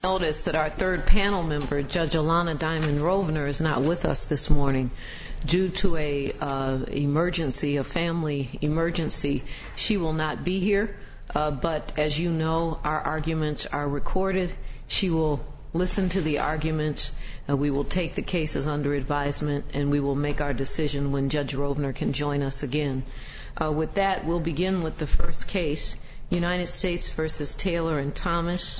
Notice that our third panel member, Judge Alana Diamond Rovner, is not with us this morning due to a family emergency. She will not be here, but as you know, our arguments are recorded. She will listen to the arguments. We will take the cases under advisement, and we will make our decision when Judge Rovner can join us again. With that, we'll begin with the first case, United States v. Taylor and Thomas,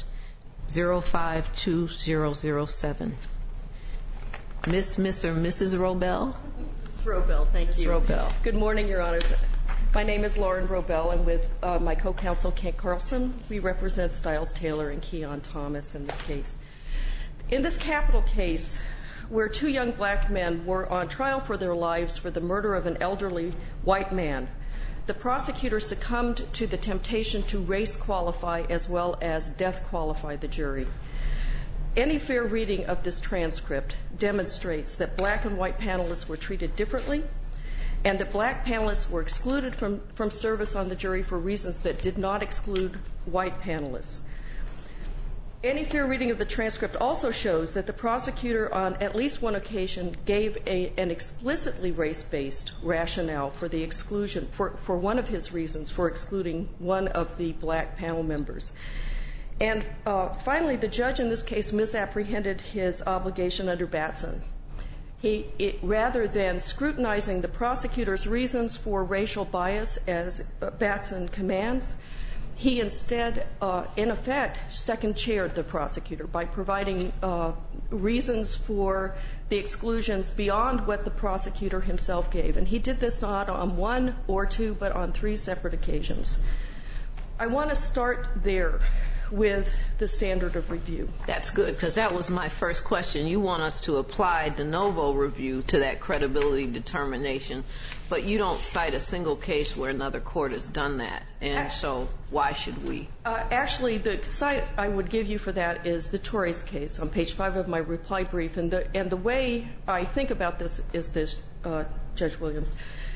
052007. Miss or Mrs. Robel? It's Robel, thank you. Ms. Robel. Good morning, Your Honors. My name is Lauren Robel, and with my co-counsel, Kent Carlson, we represent Stiles Taylor and Keon Thomas in this case. In this capital case, where two young black men were on trial for their lives for the murder of an elderly white man, the prosecutor succumbed to the temptation to race qualify as well as death qualify the jury. Any fair reading of this transcript demonstrates that black and white panelists were treated differently, and that black panelists were excluded from service on the jury for reasons that did not exclude white panelists. Any fair reading of the transcript also shows that the prosecutor on at least one occasion gave an explicitly race-based rationale for the exclusion, for one of his reasons for excluding one of the black panel members. And finally, the judge in this case misapprehended his obligation under Batson. Rather than scrutinizing the prosecutor's reasons for racial bias as Batson commands, he instead, in effect, second-chaired the prosecutor by providing reasons for the exclusions beyond what the prosecutor himself gave. And he did this not on one or two, but on three separate occasions. I want to start there with the standard of review. That's good, because that was my first question. You want us to apply de novo review to that credibility determination, but you don't cite a single case where another court has done that. And so why should we? Actually, the cite I would give you for that is the Torres case on page 5 of my reply brief. And the way I think about this is this, Judge Williams.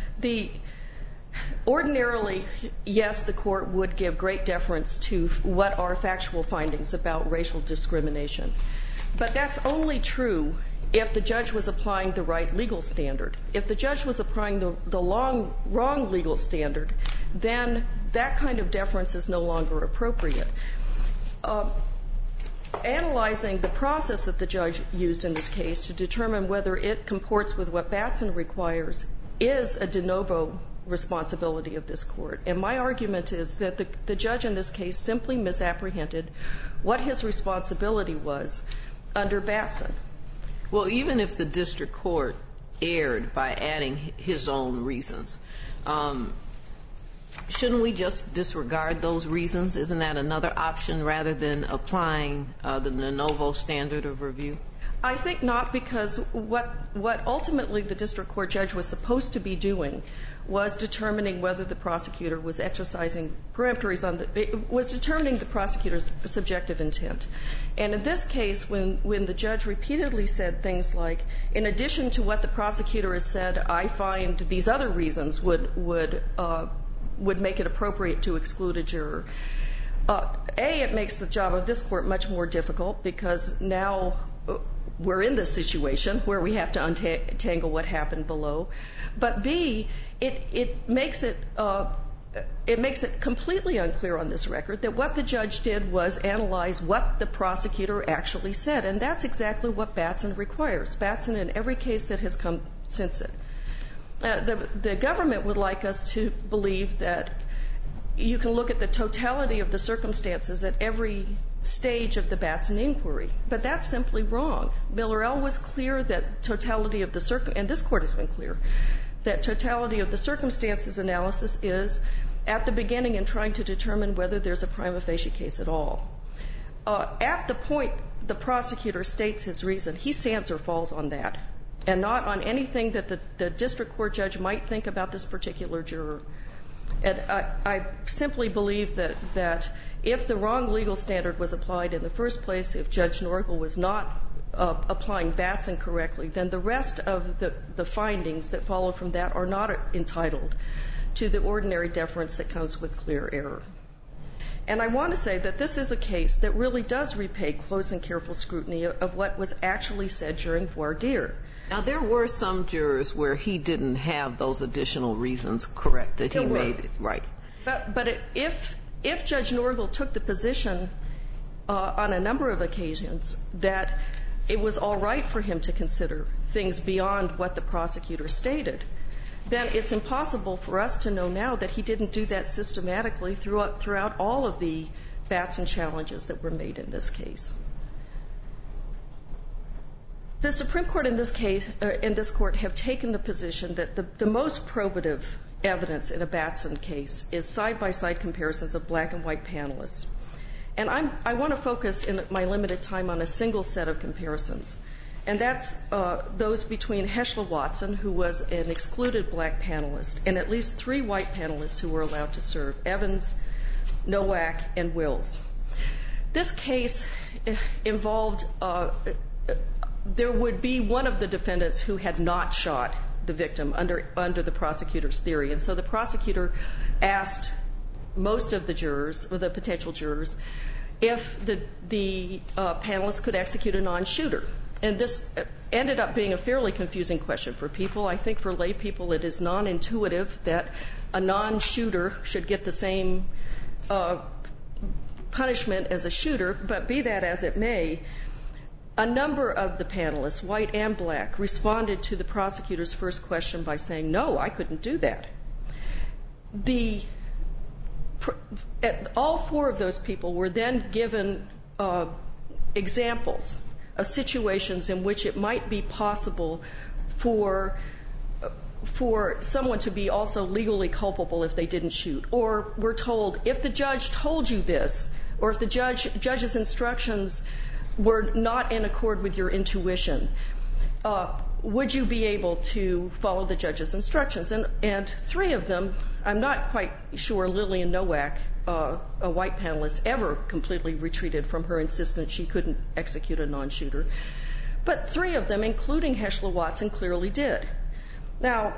Ordinarily, yes, the court would give great deference to what are factual findings about racial discrimination. But that's only true if the judge was applying the right legal standard. If the judge was applying the wrong legal standard, then that kind of deference is no longer appropriate. Analyzing the process that the judge used in this case to determine whether it comports with what Batson requires is a de novo responsibility of this court. And my argument is that the judge in this case simply misapprehended what his responsibility was under Batson. Well, even if the district court erred by adding his own reasons, shouldn't we just disregard those reasons? Isn't that another option rather than applying the de novo standard of review? I think not, because what ultimately the district court judge was supposed to be doing was determining whether the prosecutor was exercising peremptories was determining the prosecutor's subjective intent. And in this case, when the judge repeatedly said things like, in addition to what the prosecutor has said, I find these other reasons would make it appropriate to exclude a juror. It makes the job of this court much more difficult, because now we're in this situation where we have to untangle what happened below. But B, it makes it completely unclear on this record that what the judge did was analyze what the prosecutor actually said, and that's exactly what Batson requires. Batson, in every case that has come since it. The government would like us to believe that you can look at the totality of the circumstances at every stage of the Batson inquiry, but that's simply wrong. Miller-El was clear that totality of the and this court has been clear, that totality of the circumstances analysis is at the beginning in trying to determine whether there's a prima facie case at all. At the point the prosecutor states his reason, he stands or falls on that, and not on anything that the district court judge might think about this particular juror. And I simply believe that if the wrong legal standard was applied in the first place, if Judge Norgal was not applying Batson correctly, then the rest of the findings that follow from that are not entitled to the ordinary deference that comes with clear error. And I want to say that this is a case that really does repay close and careful scrutiny of what was actually said during voir dire. Now, there were some jurors where he didn't have those additional reasons, correct, that he made it right. But if Judge Norgal took the position on a number of occasions that it was all right for him to consider things beyond what the prosecutor stated, then it's impossible for us to know now that he didn't do that systematically throughout all of the Batson challenges that were made in this case. The Supreme Court in this case, in this court, have taken the position that the most probative evidence in a Batson case is side-by-side comparisons of black and white panelists. And I want to focus in my limited time on a single set of comparisons, and that's those between Heschler Watson, who was an excluded black panelist, and at least 3 white panelists who were allowed to serve, Evans, Nowak, and Wills. This case involved, there would be one of the defendants who had not shot the victim under the prosecutor's theory, and so the prosecutor asked most of the jurors, or the potential jurors, if the panelists could execute a non-shooter. And this ended up being a fairly confusing question for people. I think for lay people it is non-intuitive that a non-shooter should get the same punishment as a shooter, but be that as it may, a number of the panelists, white and black, responded to the prosecutor's first question by saying, no, I couldn't do that. All 4 of those people were then given examples of situations in which it might be possible for someone to be also legally culpable if they didn't shoot. Or we're told, if the judge told you this, or if the judge's instructions were not in accord with your intuition, would you be able to follow the judge's instructions? And 3 of them, I'm not quite sure Lillian Nowak, a white panelist, ever completely retreated from her insistence she couldn't execute a non-shooter. But 3 of them, including Heschler Watson, clearly did. Now,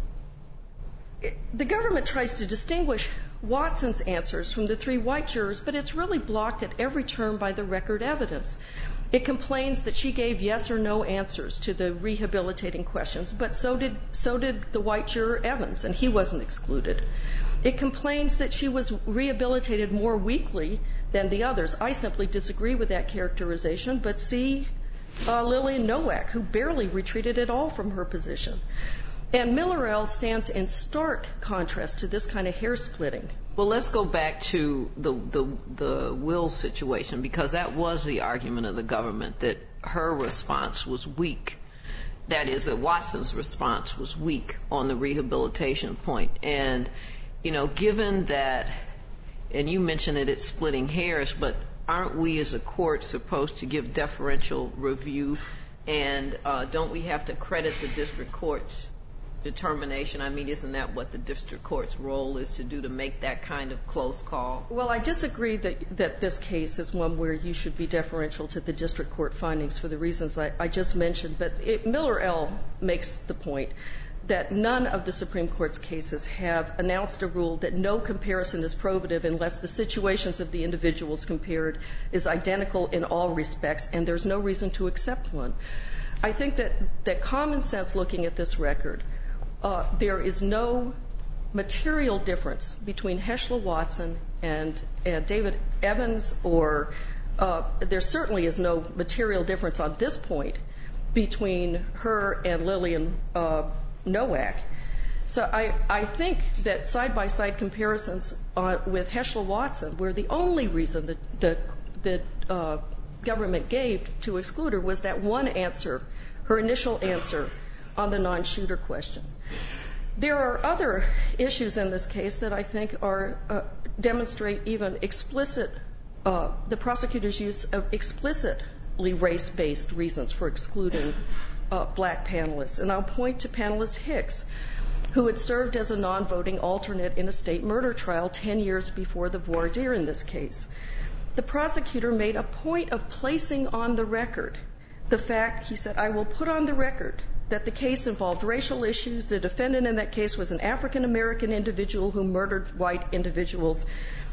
the government tries to distinguish Watson's answers from the 3 white jurors, but it's really blocked at every turn by the record evidence. It complains that she gave yes or no answers to the rehabilitating questions, but so did the white juror Evans, and he wasn't excluded. It complains that she was rehabilitated more weakly than the others. I simply disagree with that characterization, but see Lillian Nowak, who barely retreated at all from her position. And Millerell stands in stark contrast to this kind of hair-splitting. Well, let's go back to the Wills situation, because that was the argument of the government, that her response was weak. That is, that Watson's response was weak on the rehabilitation point. And, you know, given that, and you mentioned that it's splitting hairs, but aren't we as a court supposed to give deferential review? And don't we have to credit the district court's determination? I mean, isn't that what the district court's role is to do, to make that kind of close call? Well, I disagree that this case is one where you should be deferential to the district court findings for the reasons I just mentioned. But Millerell makes the point that none of the Supreme Court's cases have announced a rule that no comparison is probative unless the situations of the individuals compared is identical in all respects, and there's no reason to accept one. I think that common sense, looking at this record, there is no material difference between Heschler Watson and David Evans, or there certainly is no material difference on this point between her and Lillian Nowak. So I think that side-by-side comparisons with Heschler Watson, where the only reason that government gave to exclude her was that one answer, her initial answer on the non-shooter question. There are other issues in this case that I think demonstrate even explicit, the prosecutor's use of explicitly race-based reasons for excluding black panelists. And I'll point to panelist Hicks, who had served as a non-voting alternate in a state murder trial 10 years before the voir dire in this case. The prosecutor made a point of placing on the record the fact, he said, I will put on the record that the case involved racial issues. The defendant in that case was an African-American individual who murdered white individuals.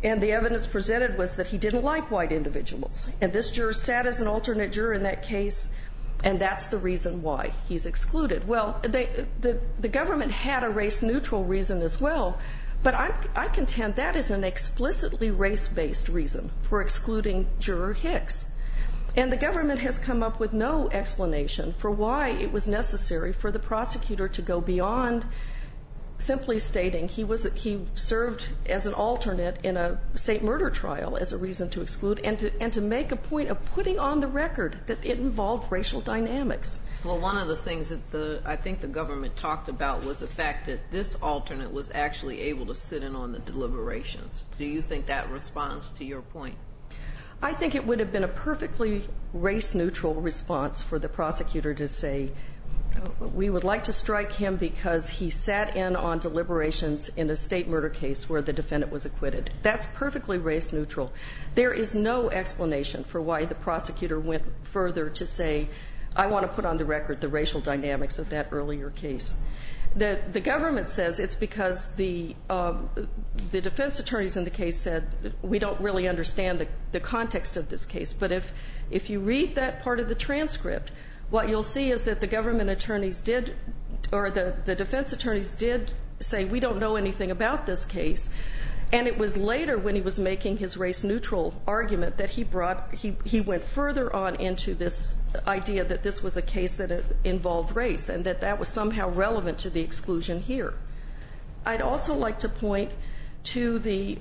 And the evidence presented was that he didn't like white individuals. And this juror sat as an alternate juror in that case, and that's the reason why he's excluded. Well, the government had a race-neutral reason as well, but I contend that is an explicitly race-based reason for excluding Juror Hicks. And the government has come up with no explanation for why it was necessary for the prosecutor to go beyond simply stating he served as an alternate in a state murder trial as a reason to exclude, and to make a point of putting on the record that it involved racial dynamics. Well, one of the things that I think the government talked about was the fact that this alternate was actually able to sit in on the deliberations. Do you think that responds to your point? I think it would have been a perfectly race-neutral response for the prosecutor to say, we would like to strike him because he sat in on deliberations in a state murder case where the defendant was acquitted. That's perfectly race-neutral. There is no explanation for why the prosecutor went further to say, I want to put on the record the racial dynamics of that earlier case. The government says it's because the defense attorneys in the case said, we don't really understand the context of this case. But if you read that part of the transcript, what you'll see is that the government attorneys did, or the defense attorneys did say, we don't know anything about this case. And it was later, when he was making his race-neutral argument, that he went further on into this idea that this was a case that involved race, and that was somehow relevant to the exclusion here. I'd also like to point to the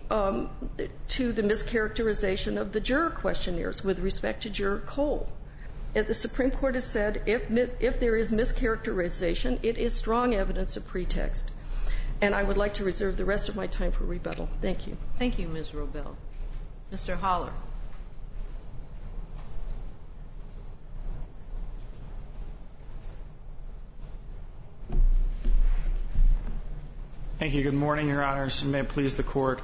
mischaracterization of the juror questionnaires with respect to Juror Cole. The Supreme Court has said if there is mischaracterization, it is strong evidence of pretext. And I would like to reserve the rest of my time for rebuttal. Thank you. Thank you, Ms. Robel. Mr. Holler. Thank you. Good morning, Your Honors, and may it please the Court.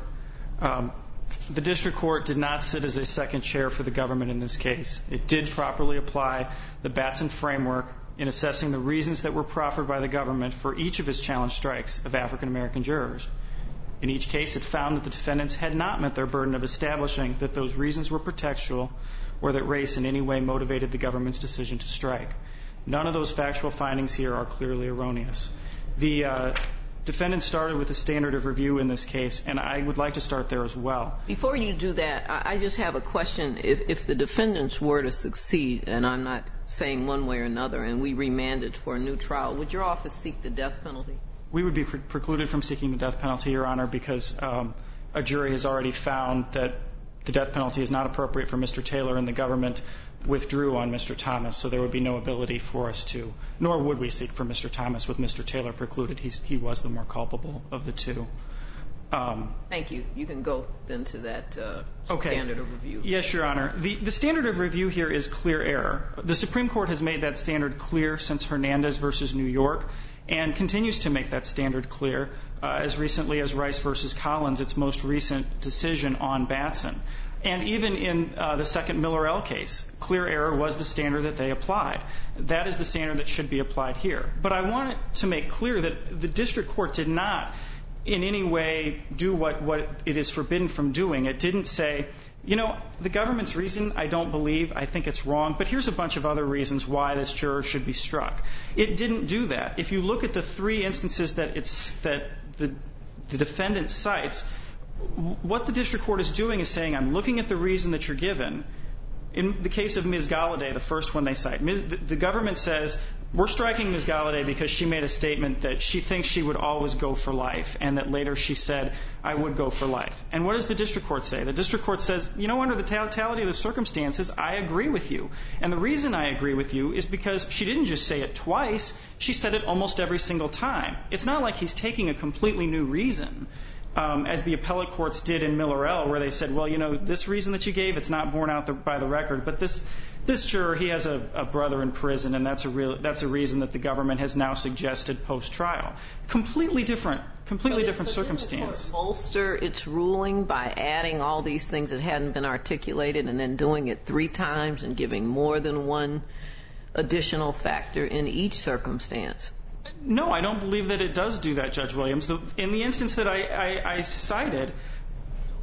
The district court did not sit as a second chair for the government in this case. It did properly apply the Batson framework in assessing the reasons that were proffered by the government for each of its challenge strikes of African-American jurors. In each case, it found that the defendants had not met their burden of establishing that those reasons were pretextual or that race in any way motivated the government's decision to strike. None of those factual findings here are clearly erroneous. The defendant started with a standard of review in this case, and I would like to start there as well. Before you do that, I just have a question. If the defendants were to succeed, and I'm not saying one way or another, and we remanded for a new trial, would your office seek the death penalty? We would be precluded from seeking the death penalty, Your Honor, because a jury has already found that the death penalty is not appropriate for Mr. Taylor, and the government withdrew on Mr. Thomas, so there would be no ability for us to, nor would we seek for Mr. Thomas with Mr. Taylor precluded. He was the more culpable of the two. Thank you. You can go then to that standard of review. Yes, Your Honor. The standard of review here is clear error. The Supreme Court has made that standard clear since Hernandez versus New York and continues to make that standard clear as recently as Rice versus Collins, its most recent decision on Batson. And even in the second Miller-El case, clear error was the standard that they applied. That is the standard that should be applied here. But I want to make clear that the district court did not in any way do what it is forbidden from doing. It didn't say, you know, the government's reason, I don't believe, I think it's wrong, but here's a bunch of other reasons why this juror should be struck. It didn't do that. If you look at the three instances that the defendant cites, what the district court is doing is saying, I'm looking at the reason that you're given. In the case of Ms. Galladay, the first one they cite, the government says, we're striking Ms. Galladay because she made a statement that she thinks she would always go for life, and that later she said, I would go for life. And what does the district court say? The district court says, you know, under the totality of the circumstances, I agree with you. And the reason I agree with you is because she didn't just say it twice, she said it almost every single time. It's not like he's taking a completely new reason, as the appellate courts did in Miller-El, where they said, well, you know, this reason that you gave, it's not borne out by the record, but this juror, he has a brother in prison, and that's a reason that the government has now suggested post-trial. Completely different circumstance. Didn't the court bolster its ruling by adding all these things that hadn't been articulated and then doing it 3 times and giving more than one additional factor in each circumstance? No, I don't believe that it does do that, Judge Williams. In the instance that I cited,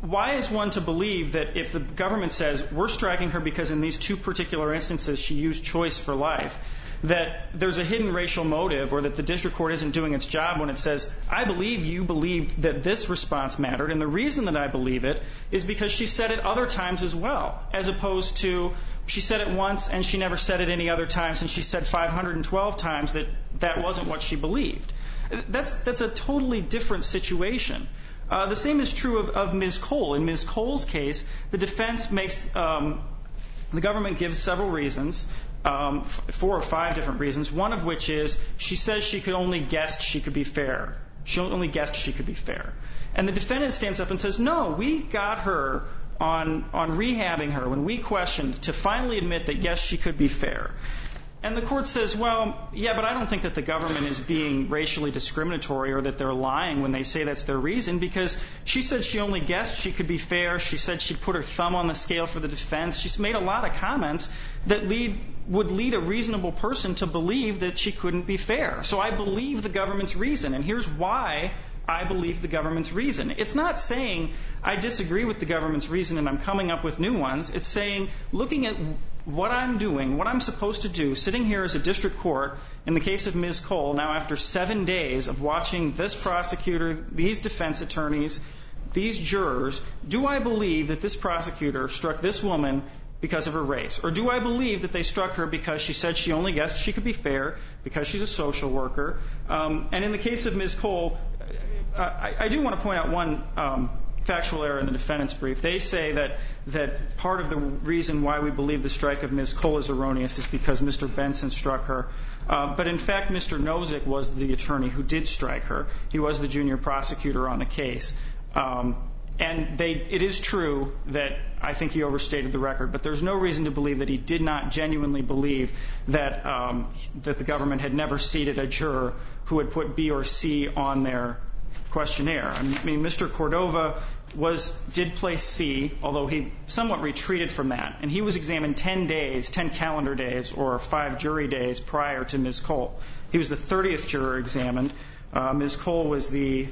why is one to believe that if the government says we're striking her because in these two particular instances she used choice for life, that there's a hidden racial motive, or that the district court isn't doing its job when it says, I believe you believe that this response mattered, and the reason that I believe it is because she said it other times as well, as opposed to she said it once and she never said it any other times, and she said 512 times that that wasn't what she believed. That's a totally different situation. The same is true of Ms. Cole. In Ms. Cole's case, the defense makes the government gives several reasons, 4 or 5 different reasons, one of which is she says she could only guess she could be fair. She only guessed she could be fair. And the defendant stands up and says, no, we got her on rehabbing her when we questioned to finally admit that, yes, she could be fair. And the court says, well, yeah, but I don't think that the government is being racially discriminatory or that they're lying when they say that's their reason, because she said she only guessed she could be fair. She said she put her thumb on the scale for the defense. She's made a lot of comments that would lead a reasonable person to believe that she couldn't be fair. So I believe the government's reason, and here's why I believe the government's reason. It's not saying I disagree with the government's reason and I'm coming up with new ones. It's saying, looking at what I'm doing, what I'm supposed to do, sitting here as a district court, in the case of Ms. Cole, now after 7 days of watching this prosecutor, these defense attorneys, these jurors, do I believe that this prosecutor struck this woman because of her race? Or do I believe that they struck her because she said she only guessed she could be fair, because she's a social worker? And in the case of Ms. Cole, I do want to point out one factual error in the defendant's brief. They say that part of the reason why we believe the strike of Ms. Cole is erroneous is because Mr. Benson struck her. But in fact, Mr. Nozick was the attorney who did strike her. He was the junior prosecutor on the case. And it is true that I think he overstated the record, but there's no reason to believe that he did not genuinely believe that the government had never seated a juror who had put B or C on their questionnaire. I mean, Mr. Cordova did place C, although he somewhat retreated from that. And he was examined 10 calendar days, or 5 jury days prior to Ms. Cole. He was the 30th juror examined. Ms. Cole was the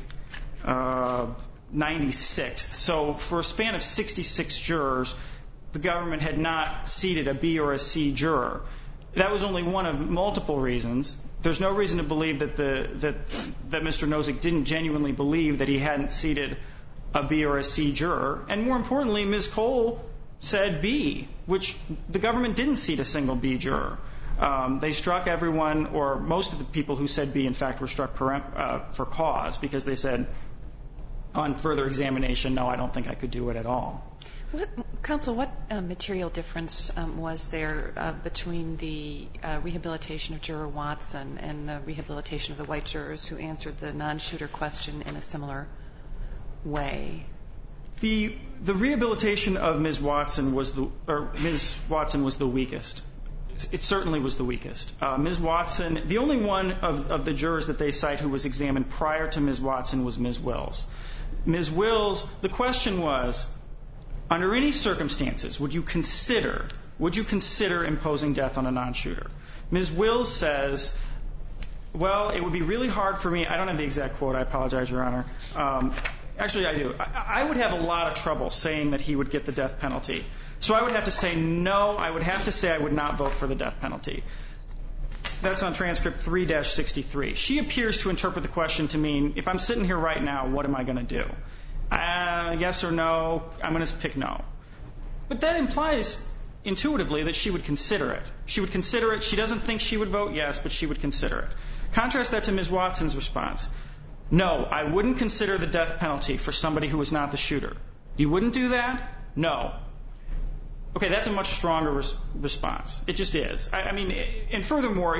96th. So for a span of 66 jurors, the government had not seated a B or a C juror. That was only one of multiple reasons. There's no reason to believe that Mr. Nozick didn't genuinely believe that he hadn't seated a B or a C juror. And more importantly, Ms. Cole said B, which the government didn't seat a single B juror. They struck everyone, or most of the people who said B, in fact, were struck for cause, because they said on further examination, no, I don't think I could do it at all. Counsel, what material difference was there between the rehabilitation of Juror Watson and the rehabilitation of the white jurors who answered the non-shooter question in a similar way? The rehabilitation of Ms. Watson was the weakest. It certainly was the weakest. Ms. Watson, the only one of the jurors that they cite who was examined prior to Ms. Watson was Ms. Wills. Ms. Wills, the question was, under any circumstances, would you consider imposing death on a non-shooter? Ms. Wills says, well, it would be really hard for me. I don't have the exact quote. I apologize, Your Honor. Actually, I do. I would have a lot of trouble saying that he would get the death penalty. So I would have to say no. I would have to say I would not vote for the death penalty. That's on transcript 3-63. She appears to interpret the question to mean, if I'm sitting here right now, what am I going to do? Yes or no? I'm going to pick no. But that implies intuitively that she would consider it. She would consider it. She doesn't think she would vote yes, but she would consider it. Contrast that to Ms. Watson's response. No, I wouldn't consider the death penalty for somebody who was not the shooter. You wouldn't do that? No. Okay, that's a much stronger response. It just is. I mean, and furthermore,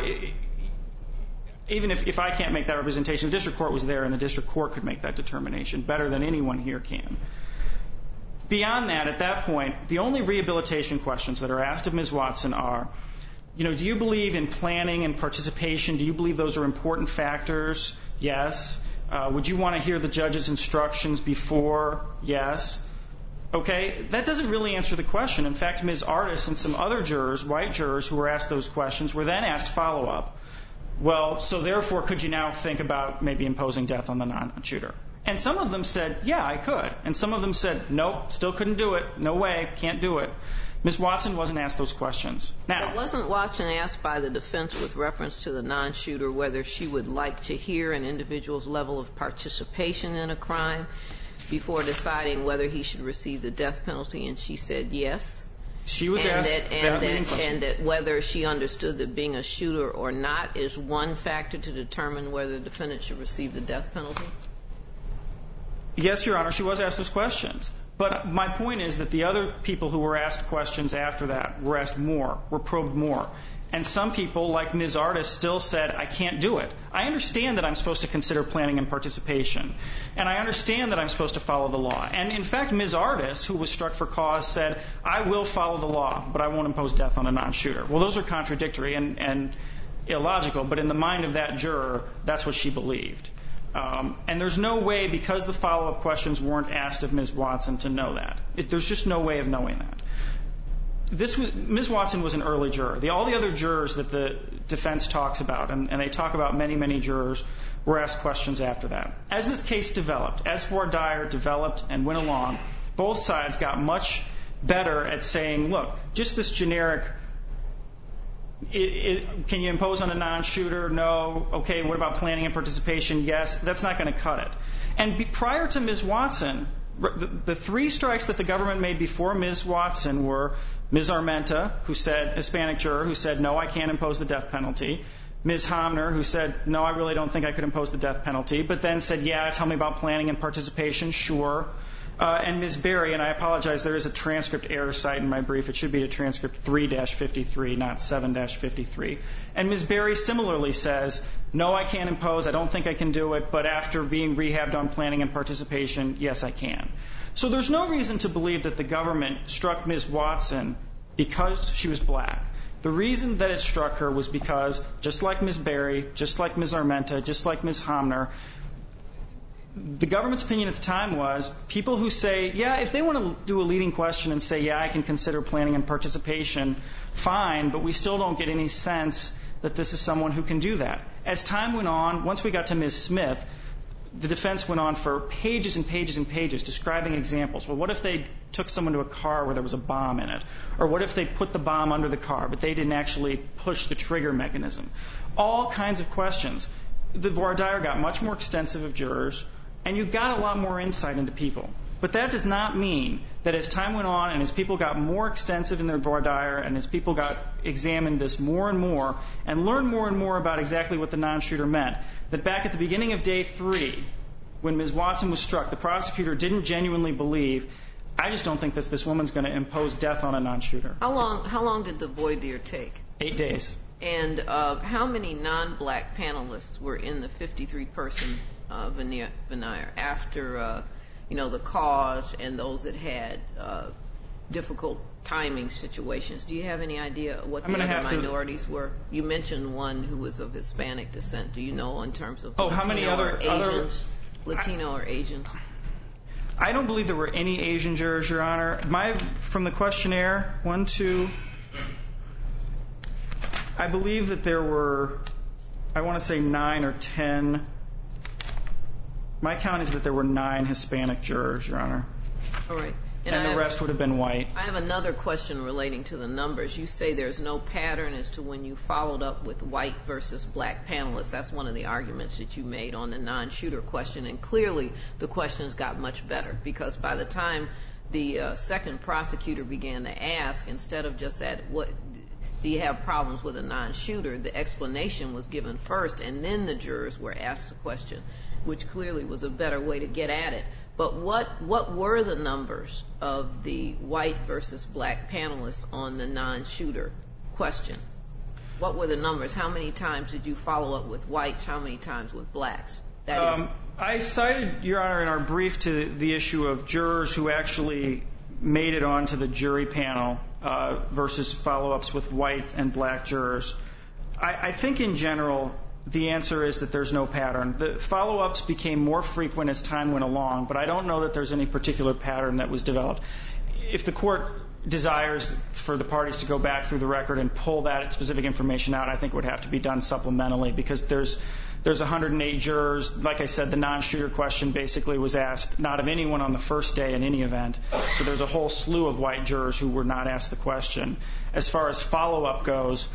even if I can't make that representation, the district court was there and the district court could make that determination better than anyone here can. Beyond that, at that point, the only rehabilitation questions that are asked of Ms. Watson are, do you believe in planning and participation? Do you believe those are important factors? Yes. Would you want to hear the judge's instructions before? Yes. Okay, that doesn't really answer the question. In fact, Ms. Artis and some other jurors, white jurors who were asked those questions, were then asked follow-up. Well, so therefore, could you now think about maybe imposing death on the non-shooter? And some of them said, yeah, I could. And some of them said, nope, still couldn't do it. No way, can't do it. Ms. Watson wasn't asked those questions. Now, but wasn't Watson asked by the defense with reference to the non-shooter whether she would like to hear an individual's level of participation in a crime before deciding whether he should receive the death penalty? And she said yes. She was asked and that whether she understood that being a shooter or not is one factor to determine whether the defendant should receive the death penalty? Yes, Your Honor, she was asked those questions. But my point is that the other people who were asked questions after that were asked more, were probed more. And some people, like Ms. Artis, still said, I can't do it. I understand that I'm supposed to consider planning and participation. And I understand that I'm supposed to follow the law. And in fact, Ms. Artis, who was struck for cause, said, I will follow the law, but I won't impose death on a non-shooter. Well, those are contradictory and illogical, but in the mind of that juror, that's what she believed. And there's no way, because the follow-up questions weren't asked of Ms. Watson, to know that. There's just no way of knowing that. Ms. Watson was an early juror. All the other jurors that the defense talks about, and they talk about many, many jurors, were asked questions after that. As this case developed, as voir dire developed and went along, both sides got much better at saying, look, just this generic, can you impose on a non-shooter? No. Okay, what about planning and participation? Yes. That's not going to cut it. And prior to Ms. Watson, the three strikes that the government made before Ms. Watson were Ms. Armenta, who said, Hispanic juror, who said, no, I can't impose the death penalty. Ms. Homner, who said, no, I really don't think I could impose the death penalty, but then said, yeah, tell me about planning and participation, sure. And Ms. Berry, and I apologize, there is a transcript error site in my brief. It should be a transcript 3-53, not 7-53. And Ms. Berry similarly says, no, I can't impose, I don't think I can do it, but after being rehabbed on planning and participation, yes, I can. So there's no reason to believe that the government struck Ms. Watson because she was black. The reason that it struck her was because, just like Ms. Berry, just like Ms. Armenta, just like Ms. Homner, the government's opinion at the time was people who say, yeah, if they want to do a leading question and say, yeah, I can consider planning and participation, fine, but we still don't get any sense that this is someone who can do that. As time went on, once we got to Ms. Smith, the defense went on for pages and pages and pages describing examples. Well, what if they took someone to a car where there was a bomb in it? Or what if they put the bomb under the car, but they didn't actually push the trigger mechanism? All kinds of questions. The voir dire got much more extensive of jurors, and you got a lot more insight into people. But that does not mean that as time went on and as people got more extensive in their voir dire and as people got examined this more and learned more and more about exactly what the non-shooter meant, that back at the beginning of day 3, when Ms. Watson was struck, the prosecutor didn't genuinely believe, I just don't think this woman's going to impose death on a non-shooter. How long did the voir dire take? 8 days. And how many non-black panelists were in the 53-person veneer after the cause and those that had difficult timing situations? Do you have any idea what the other minorities were? You mentioned one who was of Hispanic descent. Do you know in terms of Latino or Asian? I don't believe there were any Asian jurors, Your Honor. From the questionnaire, 1, 2, I believe that there were, I want to say 9 or 10. My count is that there were 9 Hispanic jurors, Your Honor. All right. And the rest would have been white. I have another question relating to the numbers. You say there's no pattern as to when you followed up with white versus black panelists. That's one of the arguments that you made on the non-shooter question. And clearly the questions got much better because by the time the second prosecutor began to ask, instead of just that, what do you have problems with a non-shooter, the explanation was given first, and then the jurors were asked the question, which clearly was a better way to get at it. But what were the numbers of the white versus black panelists on the non-shooter question? What were the numbers? How many times did you follow up with whites? How many times with blacks? I cited, Your Honor, in our brief to the issue of jurors who actually made it onto the jury panel versus follow-ups with white and black jurors. I think in general the answer is that there's no pattern. The follow-ups became more frequent as time went along, but I don't know that there's any particular pattern that was developed. If the court desires for the parties to go back through the record and pull that specific information out, I think would have to be done supplementally, because there's 108 jurors. Like I said, the non-shooter question basically was asked not of anyone on the first day in any event. So there's a whole slew of white jurors who were not asked the question. As far as follow-up goes,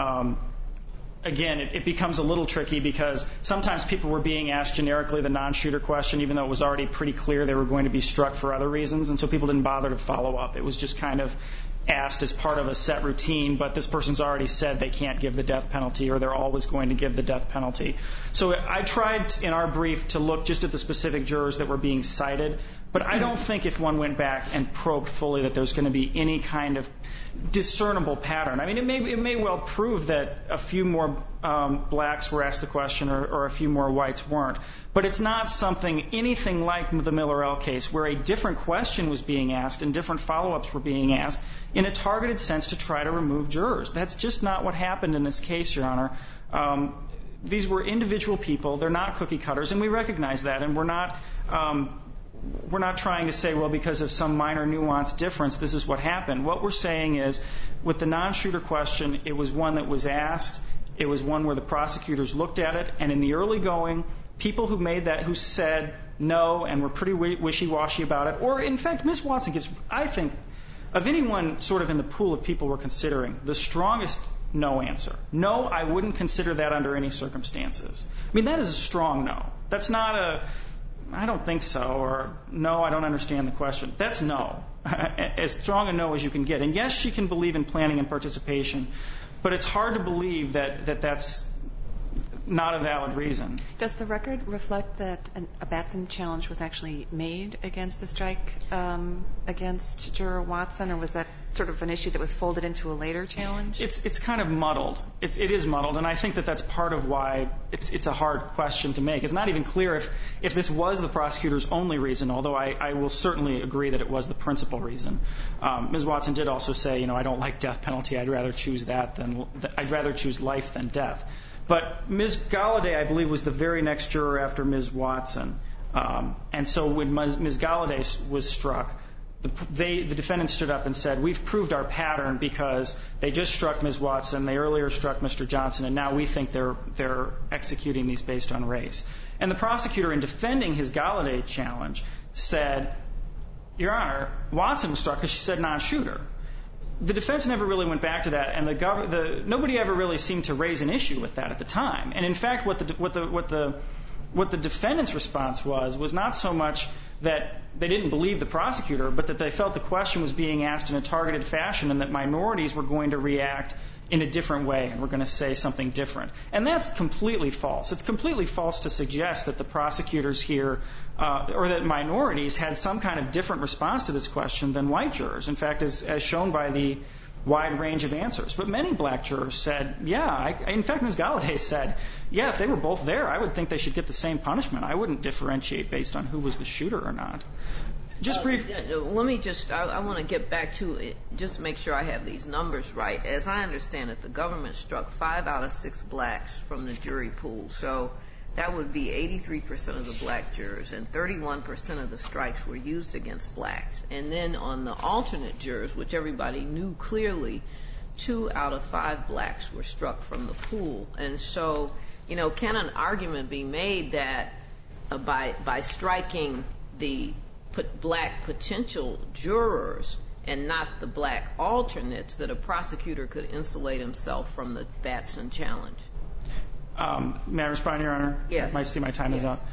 again, it becomes a little tricky, because sometimes people were being asked generically the non-shooter question, even though it was already pretty clear they were going to be struck for other reasons, and so people didn't bother to follow up. It was just kind of asked as part of a set routine, but this person's already said they can't give the death penalty, or they're always going to give the death penalty. So I tried in our brief to look just at the specific jurors that were being cited, but I don't think if one went back and probed fully that there's going to be any kind of discernible pattern. I mean, it may well prove that a few more blacks were asked the question, or a few more whites weren't. But it's not anything like the Miller L. case, where a different question was being asked and different follow-ups were being asked in a targeted sense to try to remove jurors. That's just not what happened in this case, Your Honor. These were individual people. They're not cookie cutters, and we recognize that. And we're not trying to say, well, because of some minor nuanced difference, this is what happened. What we're saying is, with the non-shooter question, it was one that was asked. It was one where the prosecutors looked at it, and in the early going, people who said no and were pretty wishy-washy about it, or in fact, Ms. Watson gets, I think, of anyone sort of in the pool of people we're considering, the strongest no answer. No, I wouldn't consider that under any circumstances. I mean, that is a strong no. That's not I don't think so, or no, I don't understand the question. That's no. As strong a no as you can get. And yes, she can believe in planning and participation, but it's hard to believe that that's not a valid reason. Does the record reflect that a Batson challenge was actually made against the strike against Juror Watson, or was that sort of an issue that was folded into a later challenge? It's kind of muddled. It is muddled, and I think that's part of why it's a hard question to make. It's not even clear if this was the prosecutor's only reason, although I will certainly agree that it was the principal reason. Ms. Watson did also say, I don't like death penalty. I'd rather choose life than death. But Ms. Galladay, I believe, was the very next juror after Ms. Watson. And so when Ms. Galladay was struck, the defendant stood up and said, we've proved our pattern because they just struck Ms. Watson, they earlier struck Mr. Johnson, and now we think they're executing these based on race. And the prosecutor, in defending his Galladay challenge, said, Your Honor, Watson was struck because she said non-shooter. The defense never really went back to that, and nobody ever really seemed to raise an issue with that at the time. And in fact, what the defendant's response was not so much that they didn't believe the prosecutor, but that they felt the question was being asked in a targeted fashion, and that minorities were going to react in a different way, and were going to say something different. And that's completely false. It's completely false to suggest that the prosecutors here, or that minorities had some kind of different response to this question than white jurors. In fact, as shown by the wide range of answers. But many black jurors said, in fact, Ms. Galladay said, if they were both there, I would think they should get the same punishment. I wouldn't differentiate based on who was the shooter or not. Just brief. Let me I want to get back to it, just make sure I have these numbers right. As I understand it, the government struck 5 out of 6 blacks from the jury pool. So that would be 83% of the black jurors, and 31% of the strikes were used against blacks. And then on the alternate jurors, which everybody knew clearly, 2 out of 5 blacks were struck from the pool. And so, can an argument be made that by striking the black potential jurors and not the black alternates, that a prosecutor could insulate himself from the Batson challenge? May I respond, Your Honor? Yes. I see my time is up.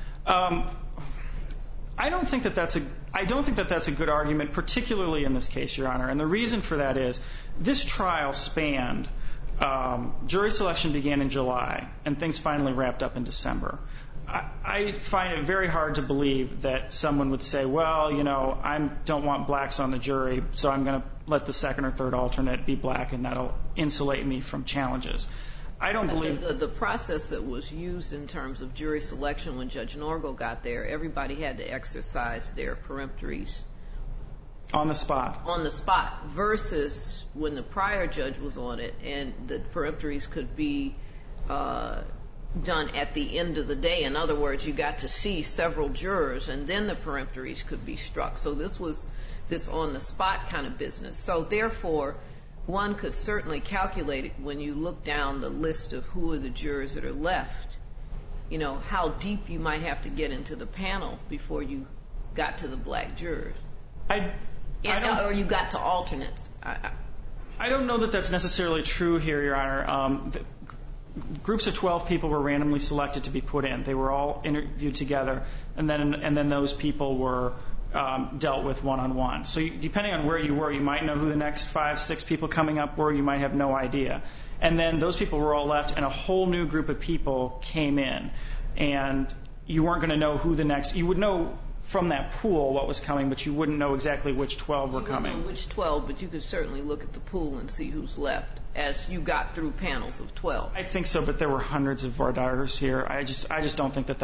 I don't think that that's a good argument, particularly in this case, Your Honor. And the reason for that is this trial spanned. Jury selection began in July, and things finally wrapped up in December. I find it very hard to believe that someone would say, I don't want blacks on the jury, so I'm going to let the second or third alternate be black, and that'll insulate me from challenges. I don't believe the process that was used in terms of jury selection when Judge Norgal got there, everybody had to exercise their peremptories on the spot versus when the prior judge was on it, and the peremptories could be done at the end of the day. In other words, you got to see several jurors, and then the peremptories could be struck. So this was this on-the-spot kind of business. So therefore, one could certainly calculate it when you look down the list of who are the jurors that are left, you know, how deep you might have to get into the panel before you got to the black jurors. Or you got to alternates. I don't know that that's necessarily true here, Your Honor. Groups of 12 people were randomly selected to be put in. They were all interviewed together, and then those people were dealt with one-on-one. So depending on where you were, you might know who the next 5, 6 people coming up were. You might have no idea. And then those people were all left, and a whole new group of people came in. And you weren't going to know who the next... You would know from that pool what was coming, but you wouldn't know exactly which 12 were coming. You wouldn't know which 12, but you could certainly look at the pool and see who's left as you got through panels of 12. I think so, but there were hundreds of voir dires here. I just don't think that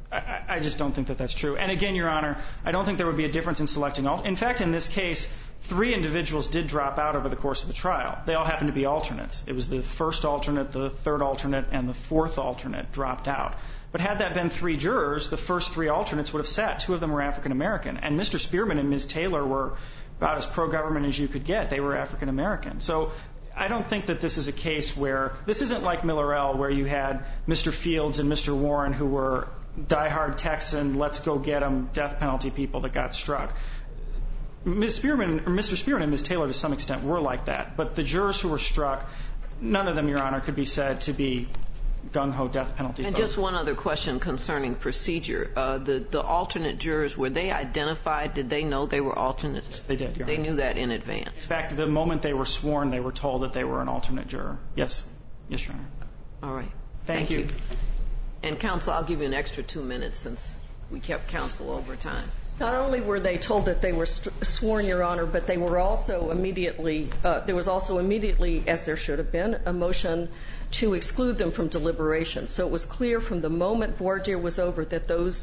that's true. And again, Your Honor, I don't think there would be a difference in selecting all. In fact, in this case, 3 individuals did drop out over the course of the trial. They all happened to be alternates. It was the first alternate, the third alternate, and the fourth alternate dropped out. But had that been 3 jurors, the first 3 alternates would have sat. 2 of them were African American. And Mr. Spearman and Ms. Taylor were about as pro-government as you could get. They were African American. So I don't think that this is a case where... This isn't like Miller-El, where you had Mr. Fields and Mr. Warren, who were diehard Texan, let's go get them, death penalty people that got struck. Mr. Spearman and Ms. Taylor, to some extent, were like that. But the jurors who were struck, none of them, Your Honor, could be said to be gung-ho death penalty and folks. Just one other question concerning procedure. The alternate jurors, were they identified? Did they know they were alternates? Yes, they did, Your They Honor. knew that in advance. In fact, the moment they were sworn, they were told that they were an alternate juror. Yes. Yes, Your Honor. All right. Thank you. And counsel, I'll give you an extra 2 minutes since we kept counsel over time. Not only were they told that they were sworn, Your Honor, but they were also immediately, there was also immediately, as there should have been, a motion to exclude them from deliberation. So it was clear from the moment voir dire was over that those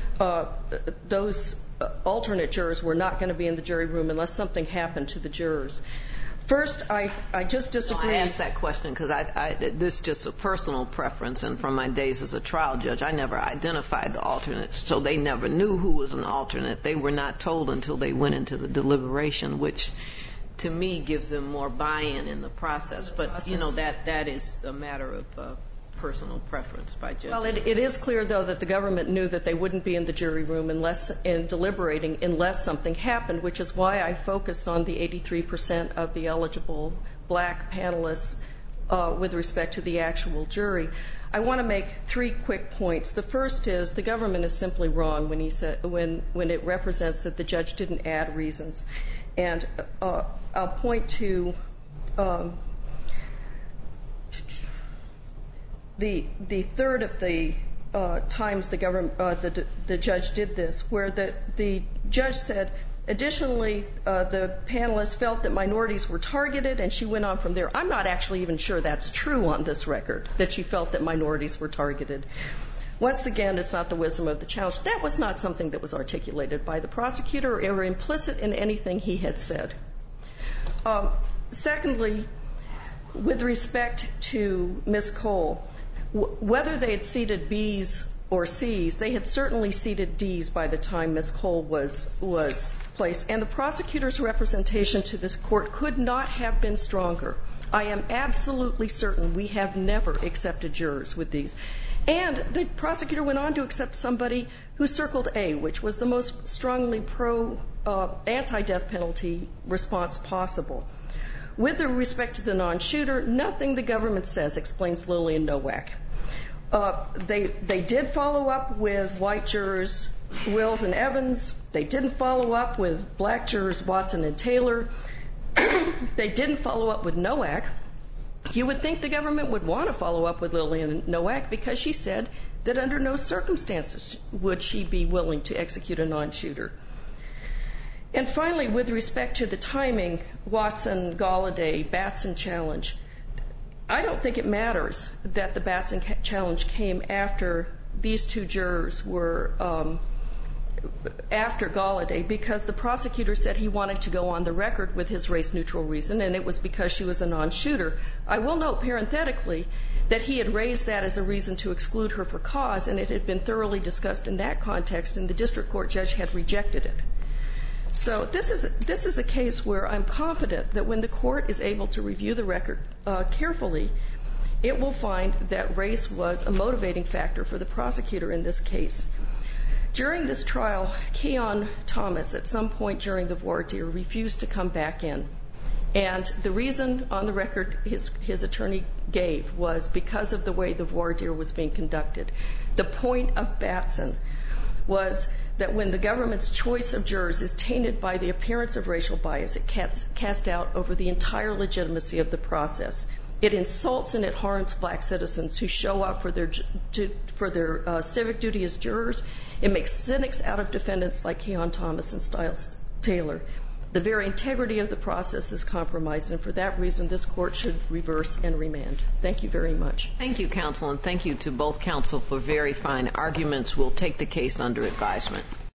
alternate jurors were not going to be in the jury room unless something happened to the jurors. First, I just disagree. I asked that question because this is just a personal preference, and from my days as a trial judge, I never identified the alternates, so they never knew who was an alternate. They were not told until they went into the deliberation, which to me gives them more buy-in in the process. But, you know, that is a matter of personal preference by judges. Well, it is clear, though, that the government knew that they wouldn't be in the jury room deliberating unless something happened, which is why I focused on the 83% of the eligible black panelists with respect to the actual jury. I want to make 3 quick points. The first is the government is simply wrong when it represents that the judge didn't add reasons. And I'll point to the third of the times the judge did this, where the judge said, additionally, the panelists felt that minorities were targeted, and she went on from there. I'm not actually even sure that's true on this record, that she felt that minorities were targeted. Once again, it's not the wisdom of the challenge. That was not something that was articulated by the prosecutor or implicit in anything he had said. Secondly, with respect to Ms. Cole, whether they had seated B's or C's, they had certainly seated D's by the time Ms. Cole was placed. And the prosecutor's representation to this court could not have been stronger. I am absolutely certain we have never accepted jurors with these. And the prosecutor went on to accept somebody who circled A, which was the most strongly anti-death penalty response possible. With respect to the non-shooter, nothing the government says explains Lillian Nowak. They did follow up with white jurors, Wills and Evans. They didn't follow up with black jurors, Watson and Taylor. They didn't follow up with Nowak. You would think the government would want to follow up with Lillian Nowak because she said that under no circumstances would she be willing to execute a non-shooter. And finally, with respect to the timing, Watson, Galladay, Batson challenge, I don't think it matters that the Batson challenge came after these 2 jurors were after Galladay, because the prosecutor said he wanted to go on the record with his race-neutral reason, and it was because she was a non-shooter. I will note parenthetically that he had raised that as a reason to exclude her for cause, and it had been thoroughly discussed in that context, and the district court judge had rejected it. So this is a case where I'm confident that when the court is able to review the record carefully, it will find that race was a motivating factor for the prosecutor in this case. During this trial, Keon Thomas, at some point during the voir dire, refused to come back in. And the reason on the record his attorney gave was because of the way the voir dire was being conducted. The point of Batson was that when the government's choice of jurors is tainted by the appearance of racial bias, it casts doubt over the entire legitimacy of the process. It insults and it harms black citizens who show up for their civic duty as jurors. It makes cynics out of defendants like Keon Thomas and Stiles Taylor. The very integrity of the process is compromised, and for that reason, this court should reverse and remand. Thank you very much. Thank you, counsel, and thank you to both counsel for very fine arguments. We'll take the case under advisement.